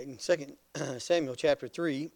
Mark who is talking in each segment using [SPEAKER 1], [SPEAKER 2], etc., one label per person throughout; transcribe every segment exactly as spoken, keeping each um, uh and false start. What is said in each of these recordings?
[SPEAKER 1] in Second Samuel chapter three,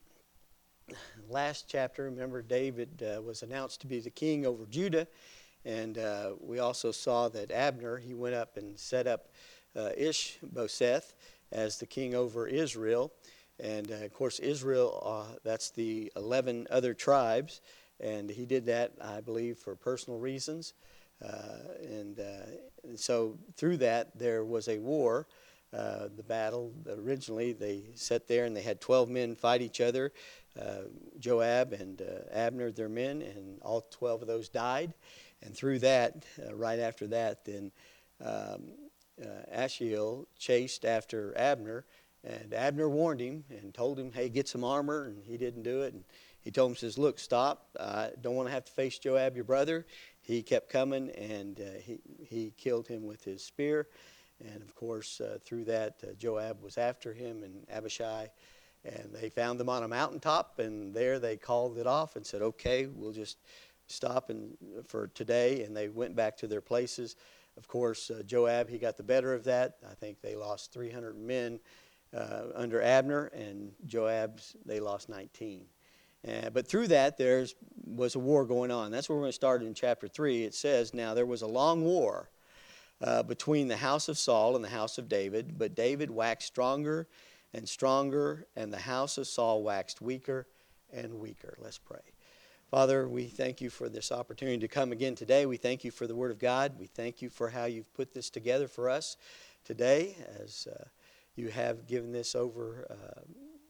[SPEAKER 1] last chapter, remember David uh, was announced to be the king over Judah, and uh, we also saw that Abner, he went up and set up uh, Ishbosheth as the king over Israel. And uh, of course Israel, uh, that's the eleven other tribes, and he did that, I believe, for personal reasons. Uh, and, uh, and so through that there was a war. Uh, the battle, originally they sat there and they had twelve men fight each other, uh, Joab and uh, Abner, their men, and all twelve of those died. And through that, uh, right after that, then um, uh, Asahel chased after Abner, and Abner warned him and told him, hey, get some armor, and he didn't do it. And he told him, says, look, stop, I don't want to have to face Joab, your brother. He kept coming, and uh, he, he killed him with his spear. And, of course, uh, through that, uh, Joab was after him and Abishai. And they found them on a mountaintop, and there they called it off and said, okay, we'll just stop and, for today. And they went back to their places. Of course, uh, Joab, he got the better of that. I think they lost three hundred men uh, under Abner, and Joab's, they lost nineteen. Uh, but through that, there was a war going on. That's where we're going to start in chapter three. It says, now there was a long war Uh, between the house of Saul and the house of David, but David waxed stronger and stronger, and the house of Saul waxed weaker and weaker. Let's pray. Father, we thank you for this opportunity to come again today. We thank you for the Word of God. We thank you for how you've put this together for us today, as uh, you have given this over uh,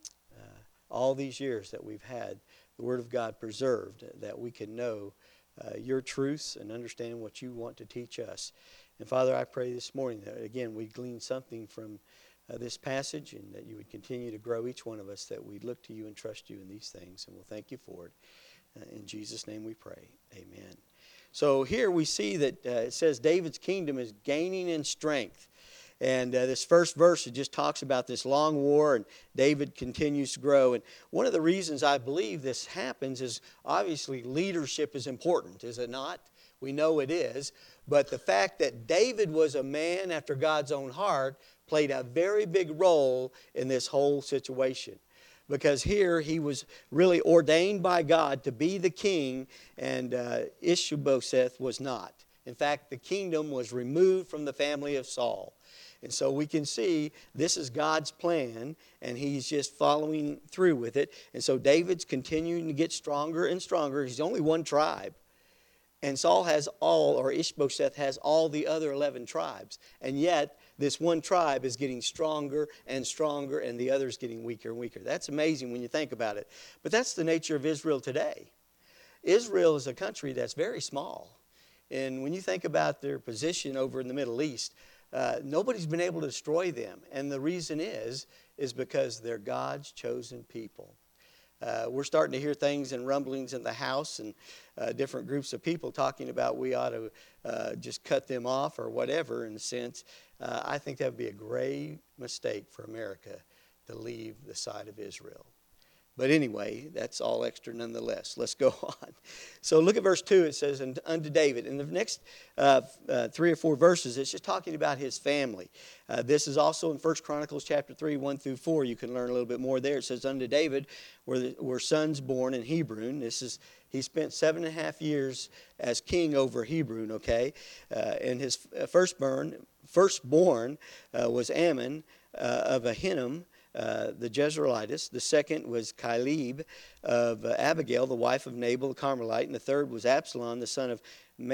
[SPEAKER 1] uh, all these years that we've had the Word of God preserved, that we can know uh, your truths and understand what you want to teach us. And Father, I pray this morning that, again, we glean something from uh, this passage, and that you would continue to grow each one of us, that we'd look to you and trust you in these things. And we'll thank you for it. Uh, in Jesus' name we pray. Amen. So here we see that uh, it says David's kingdom is gaining in strength. And uh, this first verse, it just talks about this long war, and David continues to grow. And one of the reasons I believe this happens is obviously leadership is important, is it not? We know it is. But the fact that David was a man after God's own heart played a very big role in this whole situation. Because here he was really ordained by God to be the king, and uh, Ishbosheth was not. In fact, the kingdom was removed from the family of Saul. And so we can see this is God's plan, and he's just following through with it. And so David's continuing to get stronger and stronger. He's only one tribe. And Saul has all, or Ishbosheth has all the other eleven tribes. And yet, this one tribe is getting stronger and stronger, and the other's getting weaker and weaker. That's amazing when you think about it. But that's the nature of Israel today. Israel is a country that's very small. And when you think about their position over in the Middle East, uh, nobody's been able to destroy them. And the reason is, is because they're God's chosen people. Uh, we're starting to hear things and rumblings in the house, and uh, different groups of people talking about we ought to uh, just cut them off or whatever in a sense. Uh, I think that would be a great mistake for America to leave the side of Israel. But anyway, that's all extra nonetheless. Let's go on. So look at verse two. It says, and unto David. In the next uh, uh, three or four verses, it's just talking about his family. Uh, this is also in First Chronicles chapter three, one through four. You can learn a little bit more there. It says, unto David were, the, were sons born in Hebron. This is He spent seven and a half years as king over Hebron, okay? Uh, and his firstborn, firstborn uh, was Ammon uh, of Ahinoam, Uh, the Jezreelitess. The second was Caleb of uh, Abigail, the wife of Nabal the Carmelite. And the third was Absalom, the son of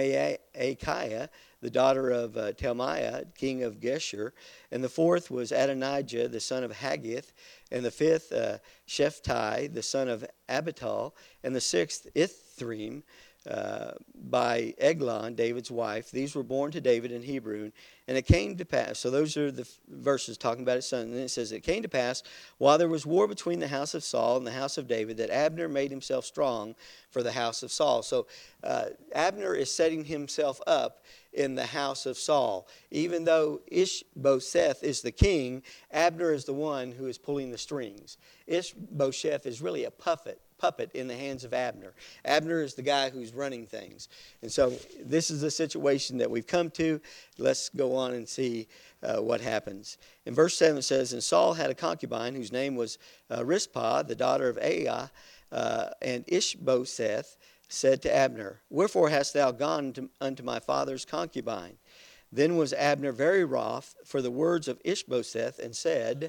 [SPEAKER 1] Maachiah, the daughter of uh, Talmaiah, king of Geshur. And the fourth was Adonijah, the son of Haggith. And the fifth, uh, Shephtai, the son of Abital. And the sixth, Ithream, Uh, by Eglon, David's wife. These were born to David in Hebron. And it came to pass, so those are the verses talking about his son. And then it says, it came to pass, while there was war between the house of Saul and the house of David, that Abner made himself strong for the house of Saul. So uh, Abner is setting himself up in the house of Saul. Even though Ishbosheth is the king, Abner is the one who is pulling the strings. Ishbosheth is really a puppet puppet in the hands of Abner. Abner is the guy who's running things. And so this is the situation that we've come to. Let's go on and see uh, what happens. In verse seven it says, And Saul had a concubine whose name was uh, Rizpah, the daughter of Aiah, uh, and Ishbosheth said to Abner, Wherefore hast thou gone to, unto my father's concubine? Then was Abner very wroth for the words of Ishbosheth, and said,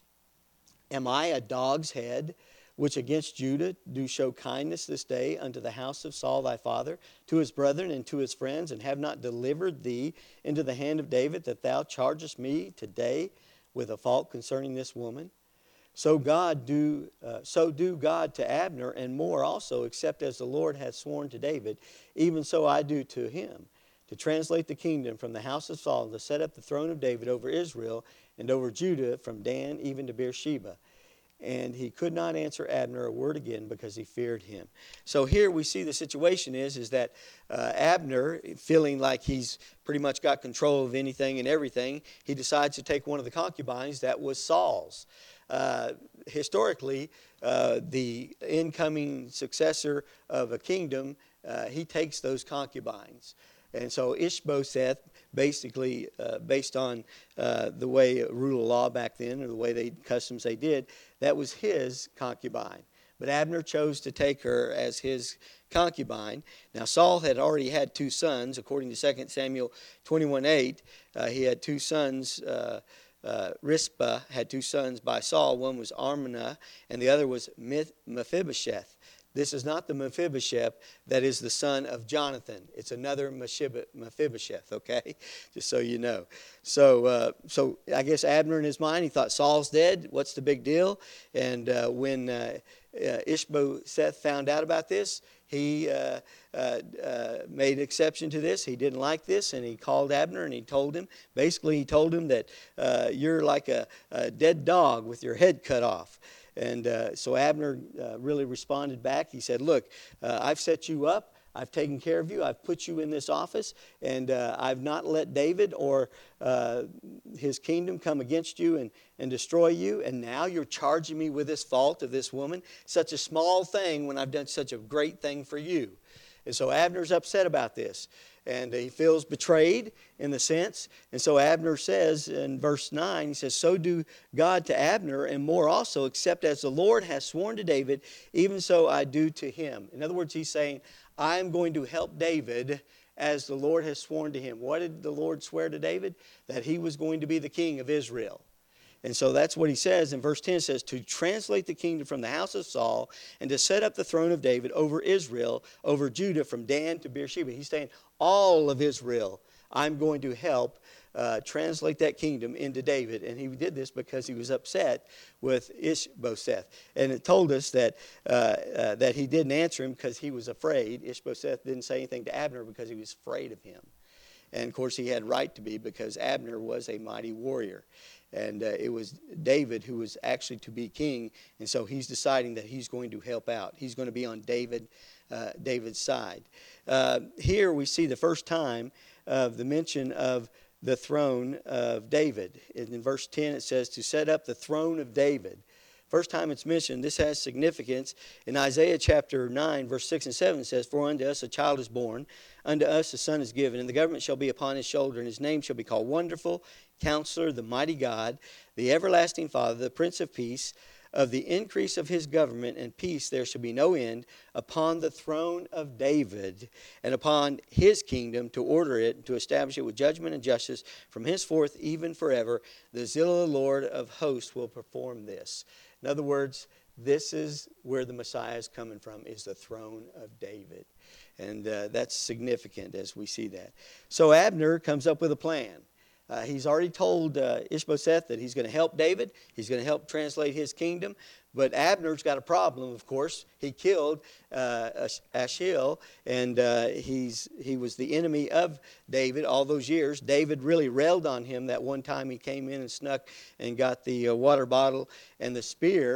[SPEAKER 1] Am I a dog's head, which against Judah do show kindness this day unto the house of Saul thy father, to his brethren and to his friends, and have not delivered thee into the hand of David, that thou chargest me today with a fault concerning this woman? So God do uh, so do God to Abner, and more also, except as the Lord hath sworn to David, even so I do to him, to translate the kingdom from the house of Saul, and to set up the throne of David over Israel and over Judah, from Dan even to Beersheba. And he could not answer Abner a word again, because he feared him. So here we see the situation is, is that uh, Abner, feeling like he's pretty much got control of anything and everything, he decides to take one of the concubines that was Saul's. Uh, historically, uh, the incoming successor of a kingdom, uh, he takes those concubines. And so Ishbosheth, basically uh, based on uh, the way rule of law back then, or the way they customs they did, that was his concubine. But Abner chose to take her as his concubine. Now Saul had already had two sons, according to Second Samuel twenty-one eight. Uh, he had two sons. Uh, uh, Rizpah had two sons by Saul. One was Armanah, and the other was Mephibosheth. This is not the Mephibosheth that is the son of Jonathan. It's another Mephibosheth, okay? Just so you know. So uh, so I guess Abner in his mind, he thought Saul's dead. What's the big deal? And uh, when uh, uh, Ishbosheth found out about this, he uh, uh, uh, made exception to this. He didn't like this, and he called Abner and he told him. Basically, he told him that uh, you're like a, a dead dog with your head cut off. And uh, so Abner uh, really responded back. He said, look, uh, I've set you up. I've taken care of you. I've put you in this office. And uh, I've not let David or uh, his kingdom come against you and, and destroy you. And now you're charging me with this fault of this woman. Such a small thing when I've done such a great thing for you. And so Abner's upset about this. And he feels betrayed in the sense. And so Abner says in verse nine, he says, So do God to Abner, and more also, except as the Lord has sworn to David, even so I do to him. In other words, he's saying, I am going to help David as the Lord has sworn to him. What did the Lord swear to David? That he was going to be the king of Israel. And so that's what he says in verse ten. It says, to translate the kingdom from the house of Saul, and to set up the throne of David over Israel, over Judah, from Dan to Beersheba. He's saying, all of Israel, I'm going to help uh, translate that kingdom into David. And he did this because he was upset with Ishbosheth. And it told us that, uh, uh, that he didn't answer him because he was afraid. Ishbosheth didn't say anything to Abner because he was afraid of him. And, of course, he had right to be, because Abner was a mighty warrior. And uh, it was David who was actually to be king. And so he's deciding that he's going to help out. He's going to be on David, uh, David's side. Uh, here we see the first time of the mention of the throne of David. In verse ten it says, to set up the throne of David. First time it's mentioned. This has significance. In Isaiah chapter nine, verse six and seven, it says, For unto us a child is born, unto us a son is given, and the government shall be upon his shoulder, and his name shall be called Wonderful, Counselor, the Mighty God, the Everlasting Father, the Prince of Peace. Of the increase of his government and peace there shall be no end, upon the throne of David, and upon his kingdom, to order it, and to establish it with judgment and justice from henceforth even forever. The zeal of the Lord of hosts will perform this. In other words, this is where the Messiah is coming from, is the throne of David. And uh, that's significant as we see that. So Abner comes up with a plan. Uh, he's already told uh, Ishbosheth that he's going to help David. He's going to help translate his kingdom. But Abner's got a problem, of course. He killed uh, Asahel, and uh, he's he was the enemy of David all those years. David really railed on him that one time he came in and snuck and got the uh, water bottle and the spear.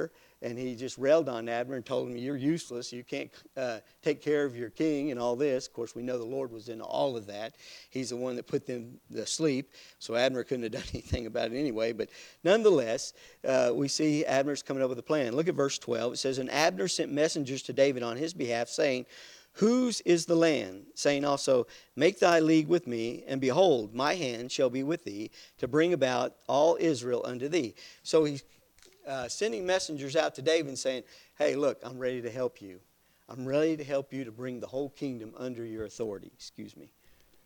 [SPEAKER 1] and he just railed on Abner and told him, you're useless, you can't uh, take care of your king and all this. Of course, we know the Lord was in all of that. He's the one that put them to sleep, so Abner couldn't have done anything about it anyway. But nonetheless, uh, we see Abner's coming up with a plan. Look at verse twelve. It says, and Abner sent messengers to David on his behalf, saying, whose is the land? Saying also, make thy league with me, and behold, my hand shall be with thee, to bring about all Israel unto thee. So he's uh, sending messengers out to David and saying, hey, look, I'm ready to help you. I'm ready to help you to bring the whole kingdom under your authority. Excuse me.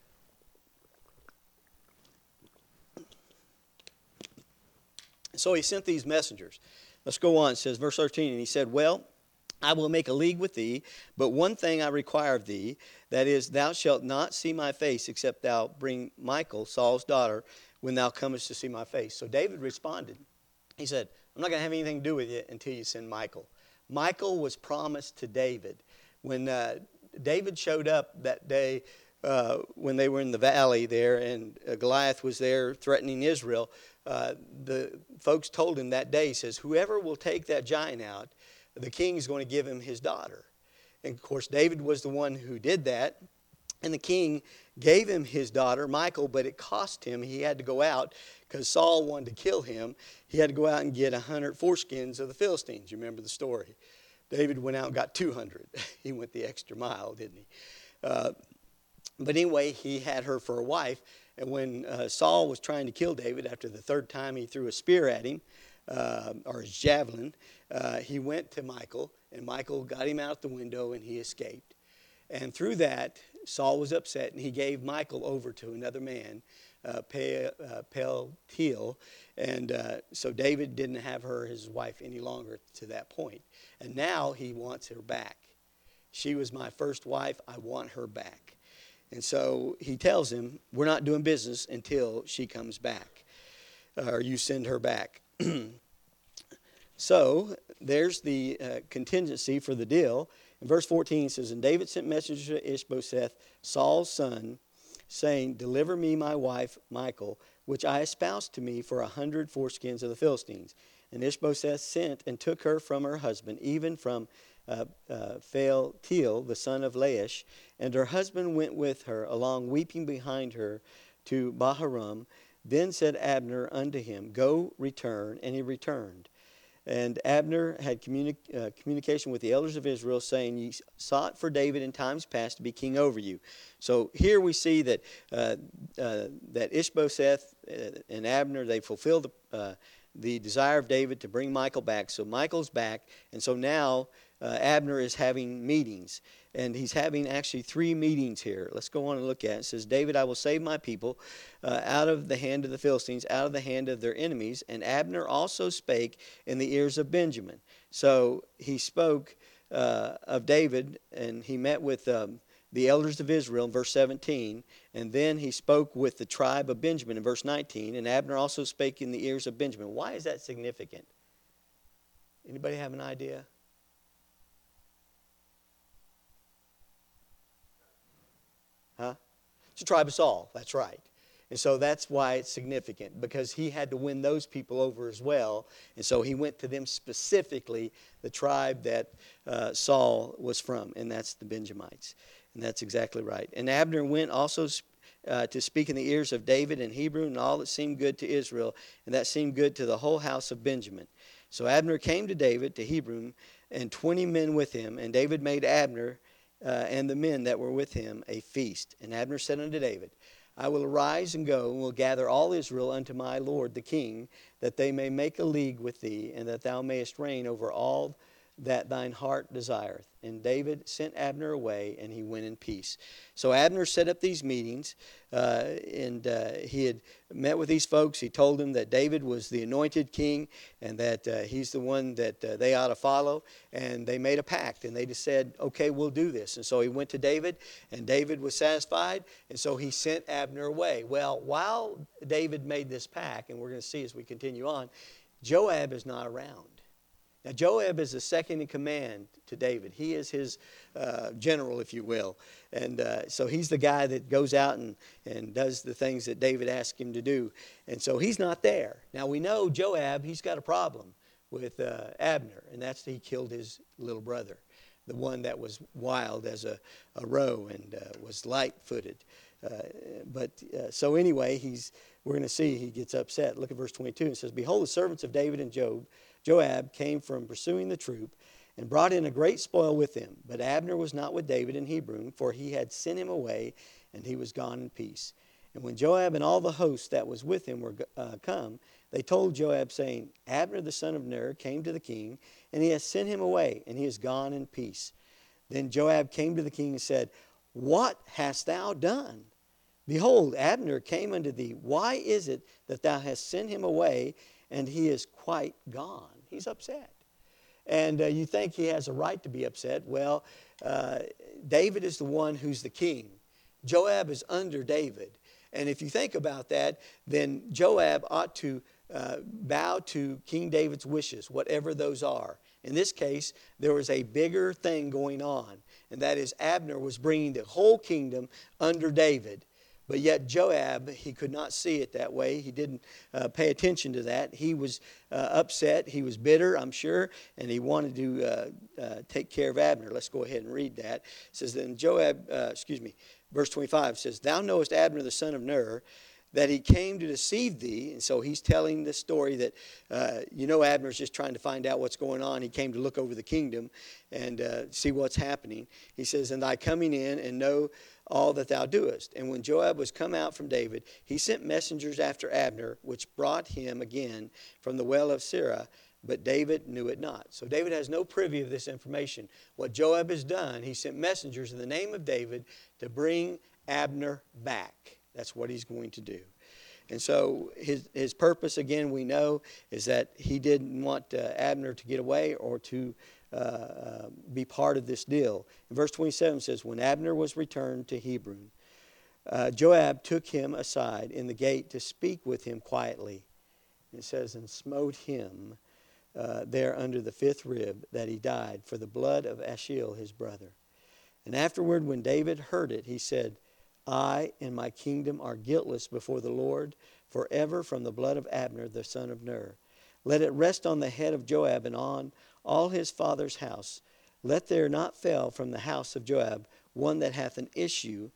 [SPEAKER 1] So he sent these messengers. Let's go on. It says, verse thirteen, and he said, well, I will make a league with thee, but one thing I require of thee, that is, thou shalt not see my face, except thou bring Michal, Saul's daughter, when thou comest to see my face. So David responded. He said, I'm not going to have anything to do with you until you send Michal. Michal was promised to David. When uh, David showed up that day, uh, when they were in the valley there, and uh, Goliath was there threatening Israel, uh, the folks told him that day, he says, whoever will take that giant out, the king is going to give him his daughter. And of course, David was the one who did that. And the king gave him his daughter, Michal, but it cost him. He had to go out because Saul wanted to kill him. He had to go out and get one hundred foreskins of the Philistines. You remember the story. David went out and got two hundred. He went the extra mile, didn't he? Uh, but anyway, he had her for a wife. And when uh, Saul was trying to kill David, after the third time he threw a spear at him, uh, or his javelin, uh, he went to Michal, and Michal got him out the window, and he escaped. And through that, Saul was upset, and he gave Michal over to another man, uh, Paltiel. And uh, so David didn't have her, his wife, any longer to that point. And now he wants her back. She was my first wife. I want her back. And so he tells him, we're not doing business until she comes back, or you send her back. So there's the uh, contingency for the deal. In verse fourteen it says, and David sent messengers to Ishbosheth, Saul's son, saying, deliver me my wife Michal, which I espoused to me for a hundred foreskins of the Philistines. And Ishbosheth sent and took her from her husband, even from uh, uh, Paltiel, the son of Laish. And her husband went with her, along weeping behind her, to Bahurim. Then said Abner unto him, go, return. And he returned. And Abner had communi- uh, communication with the elders of Israel, saying, ye sought for David in times past to be king over you. So here we see that uh, uh, that Ishbosheth and Abner, they fulfilled the, uh, the desire of David to bring Michal back. So Michal's back, and so now uh, Abner is having meetings. And he's having actually three meetings here. Let's go on and look at it. It says, David, I will save my people uh, out of the hand of the Philistines, out of the hand of their enemies. And Abner also spake in the ears of Benjamin. So he spoke uh, of David, and he met with um, the elders of Israel in verse seventeen. And then he spoke with the tribe of Benjamin in verse nineteen. And Abner also spake in the ears of Benjamin. Why is that significant? Anybody have an idea? Huh? It's the tribe of Saul, that's right. And so that's why it's significant, because he had to win those people over as well. And so he went to them specifically, the tribe that uh, Saul was from, and that's the Benjamites. And that's exactly right. And Abner went also uh, to speak in the ears of David and Hebron, and all that seemed good to Israel, and that seemed good to the whole house of Benjamin. So Abner came to David, to Hebron, and twenty men with him, and David made Abner Uh, and the men that were with him a feast. And Abner said unto David, I will arise and go, and will gather all Israel unto my lord the king, that they may make a league with thee, and that thou mayest reign over all that thine heart desireth. And David sent Abner away, and he went in peace. So Abner set up these meetings, uh, and uh, he had met with these folks. He told them that David was the anointed king, and that uh, he's the one that uh, they ought to follow. And they made a pact, and they just said, okay, we'll do this. And so he went to David, and David was satisfied, and so he sent Abner away. Well, while David made this pact, and we're going to see as we continue on, Joab is not around. Now, Joab is the second in command to David. He is his uh, general, if you will. And uh, so he's the guy that goes out and, and does the things that David asked him to do. And so he's not there. Now, we know Joab, he's got a problem. with uh, Abner, and that's he killed his little brother, the one that was wild as a, a roe and uh, was light-footed. Uh, but uh, so anyway, he's we're going to see he gets upset. Look at verse twenty-two. It says, "Behold, the servants of David and Joab, Joab came from pursuing the troop, and brought in a great spoil with them. But Abner was not with David in Hebron, for he had sent him away, and he was gone in peace. And when Joab and all the host that was with him were uh, come, they told Joab, saying, Abner the son of Ner came to the king, and he has sent him away, and he is gone in peace. Then Joab came to the king and said, What hast thou done? Behold, Abner came unto thee. Why is it that thou hast sent him away, and he is quite gone?" He's upset. And uh, you think he has a right to be upset. Well, uh, David is the one who's the king. Joab is under David. And if you think about that, then Joab ought to uh, bow to King David's wishes, whatever those are. In this case, there was a bigger thing going on, and that is Abner was bringing the whole kingdom under David. But yet Joab, he could not see it that way. He didn't uh, pay attention to that. He was uh, upset. He was bitter, I'm sure, and he wanted to uh, uh, take care of Abner. Let's go ahead and read that. It says, then Joab, uh, excuse me, verse twenty-five says, "Thou knowest Abner the son of Ner, that he came to deceive thee." And so he's telling the story that, uh, you know, Abner's just trying to find out what's going on. He came to look over the kingdom and uh, see what's happening. He says, "And thy coming in and know all that thou doest. And when Joab was come out from David, he sent messengers after Abner, which brought him again from the well of Sirah, but David knew it not." So David has no privy of this information. What Joab has done, he sent messengers in the name of David to bring Abner back. That's what he's going to do. And so his his purpose, again, we know, is that he didn't want uh, Abner to get away or to uh, uh, be part of this deal. In verse twenty-seven says, "When Abner was returned to Hebron, uh, Joab took him aside in the gate to speak with him quietly." It says, "And smote him uh, there under the fifth rib, that he died for the blood of Ashiel his brother. And afterward, when David heard it, he said, I and my kingdom are guiltless before the Lord forever from the blood of Abner the son of Ner. Let it rest on the head of Joab and on all his father's house. Let there not fail from the house of Joab one that hath an issue,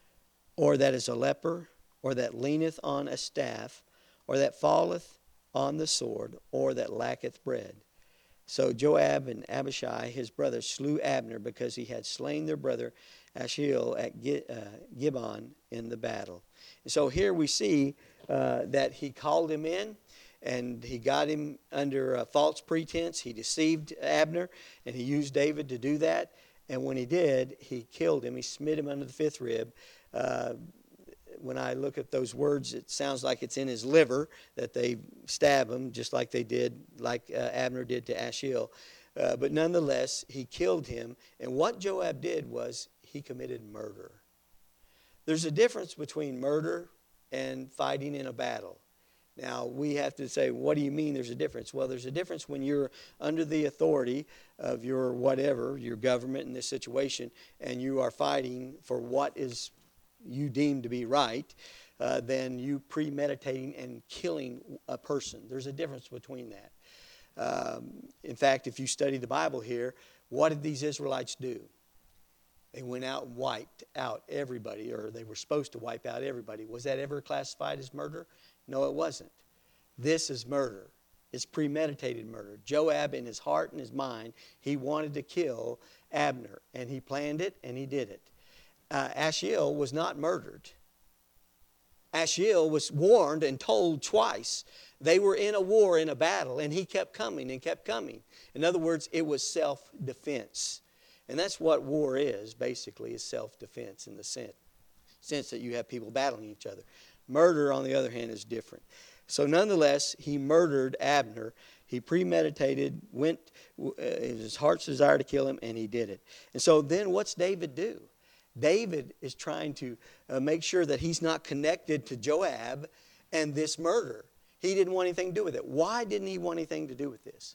[SPEAKER 1] or that is a leper, or that leaneth on a staff, or that falleth on the sword, or that lacketh bread." So Joab and Abishai his brother slew Abner because he had slain their brother Ashiel at Gibeon in the battle. And so here we see uh, that he called him in, and he got him under a false pretense. He deceived Abner, and he used David to do that. And when he did, he killed him. He smote him under the fifth rib. Uh, when I look at those words, it sounds like it's in his liver that they stab him, just like they did, like uh, Abner did to Ashiel. Uh, but nonetheless, he killed him. And what Joab did was he committed murder. There's a difference between murder and fighting in a battle. Now, we have to say, what do you mean there's a difference? Well, there's a difference when you're under the authority of your whatever, your government in this situation, and you are fighting for what is you deem to be right, uh, than you premeditating and killing a person. There's a difference between that. Um, in fact, if you study the Bible here, what did these Israelites do? They went out and wiped out everybody, or they were supposed to wipe out everybody. Was that ever classified as murder? No, it wasn't. This is murder. It's premeditated murder. Joab, in his heart and his mind, he wanted to kill Abner, and he planned it, and he did it. Uh, Ashiel was not murdered. Ashiel was warned and told twice. They were in a war, in a battle, and he kept coming and kept coming. In other words, it was self-defense. And that's what war is, basically, is self-defense in the sense, sense that you have people battling each other. Murder, on the other hand, is different. So nonetheless, he murdered Abner. He premeditated, went, uh, his heart's desire to kill him, and he did it. And so then what's David do? David is trying to uh, make sure that he's not connected to Joab and this murder. He didn't want anything to do with it. Why didn't he want anything to do with this?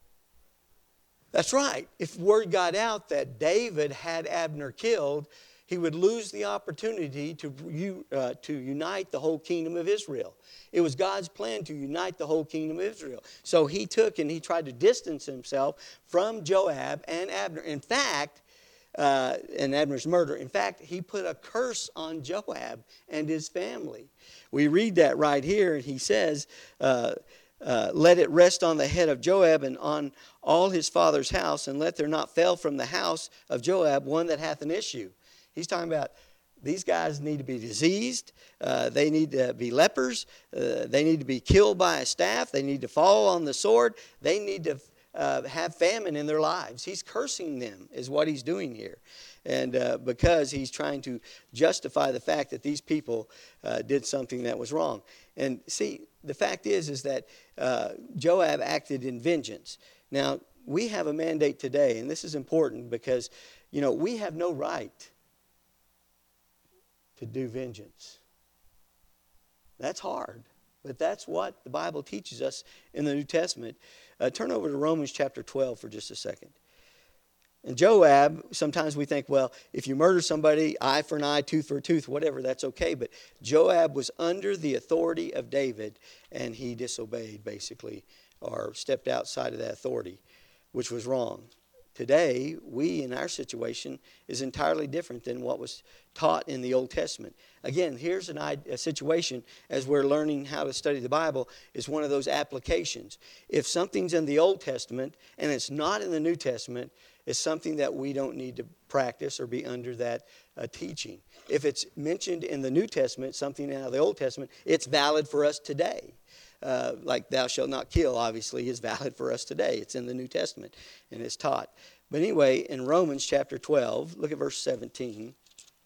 [SPEAKER 1] That's right. If word got out that David had Abner killed, he would lose the opportunity to, uh, to unite the whole kingdom of Israel. It was God's plan to unite the whole kingdom of Israel. So he took and he tried to distance himself from Joab and Abner. In fact, uh, and Abner's murder, in fact, he put a curse on Joab and his family. We read that right here, and he says, uh, uh, let it rest on the head of Joab and on all his father's house, and let there not fail from the house of Joab one that hath an issue. He's talking about these guys need to be diseased. Uh, they need to be lepers. Uh, they need to be killed by a staff. They need to fall on the sword. They need to uh, have famine in their lives. He's cursing them is what he's doing here. And uh, because he's trying to justify the fact that these people uh, did something that was wrong. And see, the fact is, is that uh, Joab acted in vengeance. Now, we have a mandate today, and this is important because, you know, we have no right to do vengeance. That's hard, but that's what the Bible teaches us in the New Testament. Uh, turn over to Romans chapter twelve for just a second. And Joab, sometimes we think, well, if you murder somebody, eye for an eye, tooth for a tooth, whatever, that's okay. But Joab was under the authority of David, and he disobeyed, basically, or stepped outside of that authority, which was wrong. Today, we, in our situation, is entirely different than what was taught in the Old Testament. Again, here's an, a situation as we're learning how to study the Bible is one of those applications. If something's in the Old Testament and it's not in the New Testament, it's something that we don't need to practice or be under that uh, teaching. If it's mentioned in the New Testament, something out of the Old Testament, it's valid for us today. Uh, like thou shalt not kill, obviously, is valid for us today. It's in the New Testament, and it's taught. But anyway, in Romans chapter twelve, look at verse seventeen.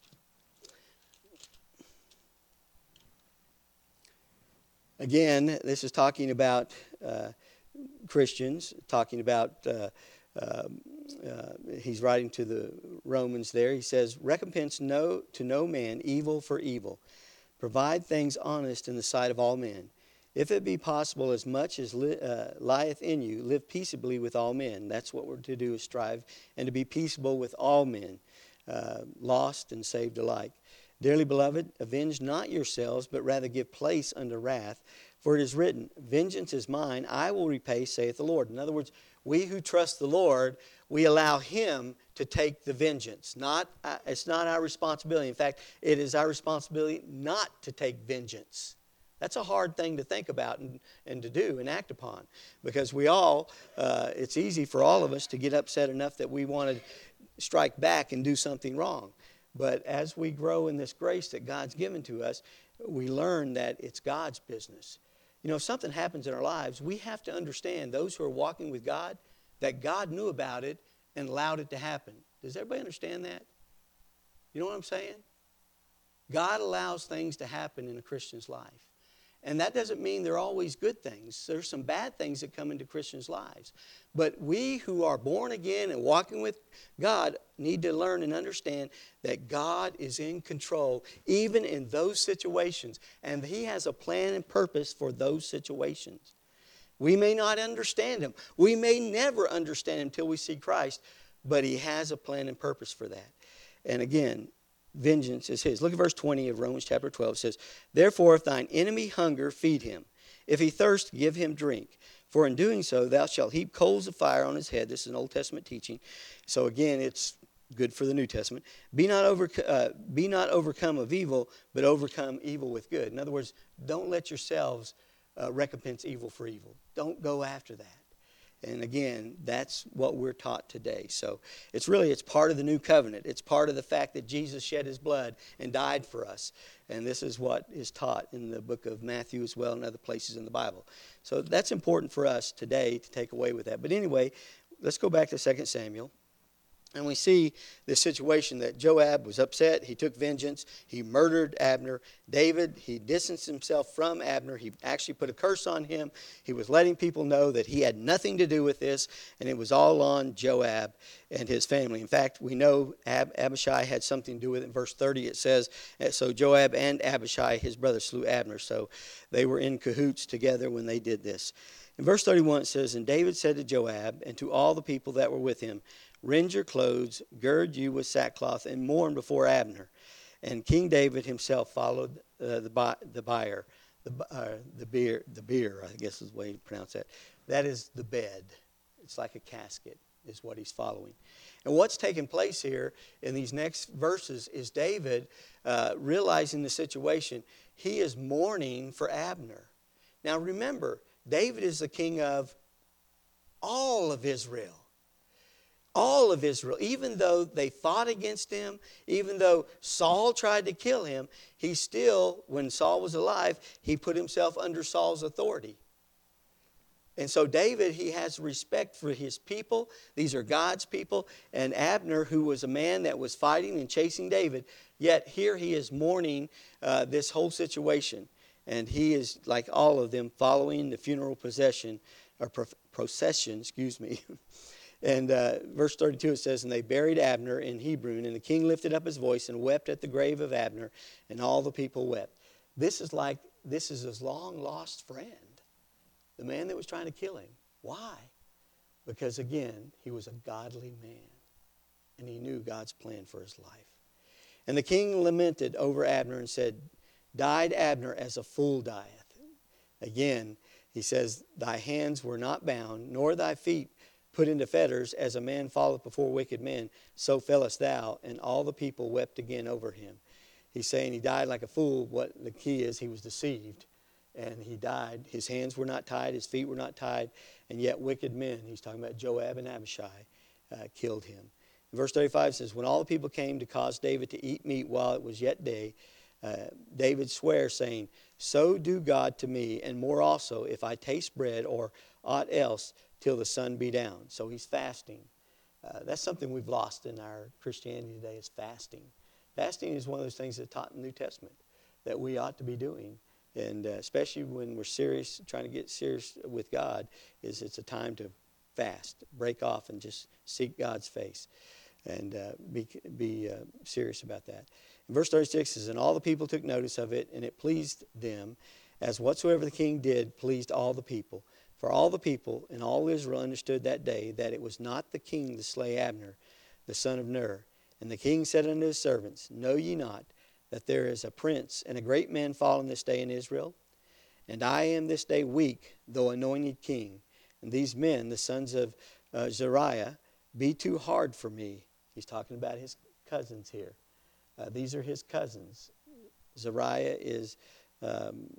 [SPEAKER 1] Again, this is talking about uh, Christians, talking about, uh, uh, uh, he's writing to the Romans there. He says, recompense no to no man evil for evil. Provide things honest in the sight of all men. If it be possible, as much as li- uh, lieth in you, live peaceably with all men. That's what we're to do, is strive and to be peaceable with all men, uh, lost and saved alike. Dearly beloved, avenge not yourselves, but rather give place unto wrath. For it is written, vengeance is mine, I will repay, saith the Lord. In other words, we who trust the Lord, we allow Him to take the vengeance. Not, uh, it's not our responsibility. In fact, it is our responsibility not to take vengeance. That's a hard thing to think about and, and to do and act upon, because we all, uh, it's easy for all of us to get upset enough that we want to strike back and do something wrong. But as we grow in this grace that God's given to us, we learn that it's God's business. You know, if something happens in our lives, we have to understand, those who are walking with God, that God knew about it and allowed it to happen. Does everybody understand that? You know what I'm saying? God allows things to happen in a Christian's life. And that doesn't mean they're always good things. There's some bad things that come into Christians' lives. But we who are born again and walking with God need to learn and understand that God is in control, even in those situations. And He has a plan and purpose for those situations. We may not understand Him. We may never understand Him until we see Christ. But He has a plan and purpose for that. And again, vengeance is His. Look at verse twenty of Romans chapter twelve. It says, therefore, if thine enemy hunger, feed him. If he thirst, give him drink. For in doing so, thou shalt heap coals of fire on his head. This is an Old Testament teaching. So again, it's good for the New Testament. Be not, over, uh, be not overcome of evil, but overcome evil with good. In other words, don't let yourselves uh, recompense evil for evil. Don't go after that. And again, that's what we're taught today. So it's really, it's part of the new covenant. It's part of the fact that Jesus shed His blood and died for us. And this is what is taught in the book of Matthew as well and other places in the Bible. So that's important for us today to take away with that. But anyway, let's go back to Second Samuel. And we see this situation that Joab was upset. He took vengeance. He murdered Abner. David, he distanced himself from Abner. He actually put a curse on him. He was letting people know that he had nothing to do with this, and it was all on Joab and his family. In fact, we know Ab- Abishai had something to do with it. In verse thirty, it says, so Joab and Abishai, his brother, slew Abner. So they were in cahoots together when they did this. In verse thirty-one it says, "And David said to Joab and to all the people that were with him, Rend your clothes, gird you with sackcloth, and mourn before Abner." And King David himself followed uh, the the bier, the uh, the bier, the bier, I guess is the way you pronounce that. That is the bed. It's like a casket, is what he's following. And what's taking place here in these next verses is David uh, realizing the situation. He is mourning for Abner. Now remember, David is the king of all of Israel. All of Israel. Even though they fought against him, even though Saul tried to kill him, he still, when Saul was alive, he put himself under Saul's authority. And so David, he has respect for his people. These are God's people. And Abner, who was a man that was fighting and chasing David, yet here he is mourning uh, this whole situation. And he is, like all of them, following the funeral procession, or pro- procession, excuse me. And uh, verse thirty-two, it says, "And they buried Abner in Hebron, and the king lifted up his voice and wept at the grave of Abner, and all the people wept." This is like, this is his long-lost friend, the man that was trying to kill him. Why? Because, again, he was a godly man, and he knew God's plan for his life. "And the king lamented over Abner and said, Died Abner as a fool dieth." Again, he says, "Thy hands were not bound, nor thy feet put into fetters, as a man falleth before wicked men, so fellest thou." And all the people wept again over him. He's saying he died like a fool. What the key is, he was deceived, and he died. His hands were not tied, his feet were not tied, and yet wicked men, he's talking about Joab and Abishai, uh, killed him. Verse thirty-five says, "When all the people came to cause David to eat meat while it was yet day, uh, David sware, saying, So do God to me, and more also, if I taste bread or aught else, till the sun be down." So he's fasting. Uh, that's something we've lost in our Christianity today, is fasting. Fasting is one of those things that's taught in the New Testament that we ought to be doing. And uh, especially when we're serious, trying to get serious with God, is it's a time to fast, break off, and just seek God's face, and uh, be, be uh, serious about that. In verse thirty-six says, "And all the people took notice of it, and it pleased them, as whatsoever the king did pleased all the people. For all the people and all Israel understood that day that it was not the king to slay Abner, the son of Ner. And the king said unto his servants, Know ye not that there is a prince and a great man fallen this day in Israel? And I am this day weak, though anointed king. And these men, the sons of uh, Zeruiah, be too hard for me." He's talking about his cousins here. Uh, these are his cousins. Zeruiah is, um,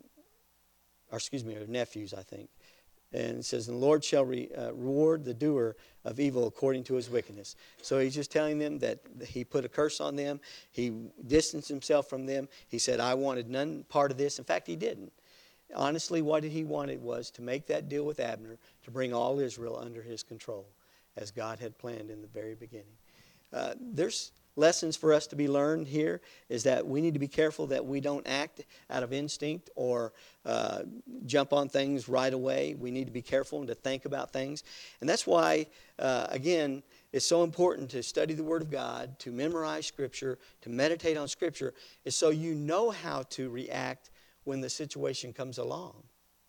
[SPEAKER 1] or excuse me, or nephews, I think. And it says, "And the Lord shall re, uh, reward the doer of evil according to his wickedness." So he's just telling them that he put a curse on them. He distanced himself from them. He said, "I wanted none part of this." In fact, he didn't. Honestly, what he wanted was to make that deal with Abner, to bring all Israel under his control, as God had planned in the very beginning. Uh, there's lessons for us to be learned here, is that we need to be careful that we don't act out of instinct or uh, jump on things right away. We need to be careful and to think about things. And that's why, uh, again, it's so important to study the Word of God, to memorize Scripture, to meditate on Scripture, is so you know how to react when the situation comes along.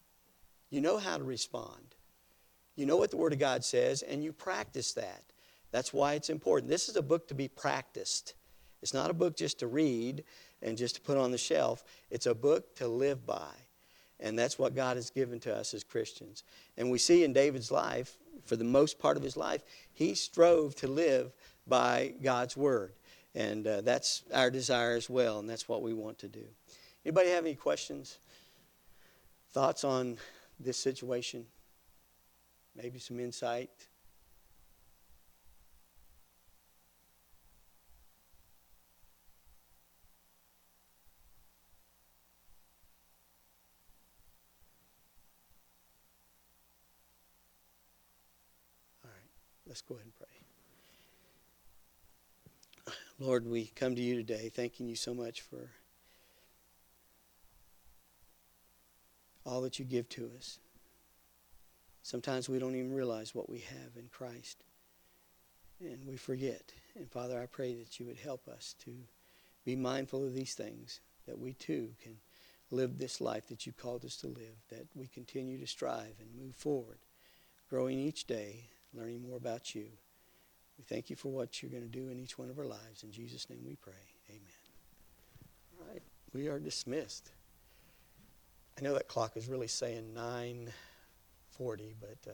[SPEAKER 1] You know how to respond. You know what the Word of God says, and you practice that. That's why it's important. This is a book to be practiced. It's not a book just to read and just to put on the shelf. It's a book to live by. And that's what God has given to us as Christians. And we see in David's life, for the most part of his life, he strove to live by God's Word. And uh, that's our desire as well, and that's what we want to do. Anybody have any questions, thoughts on this situation? Maybe some insight? Let's go ahead and pray. Lord, we come to you today thanking you so much for all that you give to us. Sometimes we don't even realize what we have in Christ, and we forget. And Father, I pray that you would help us to be mindful of these things, that we too can live this life that you called us to live, that we continue to strive and move forward, growing each day, learning more about you. We thank you for what you're going to do in each one of our lives. In Jesus' name we pray. Amen. All right, we are dismissed. I know that clock is really saying nine forty, but... Uh,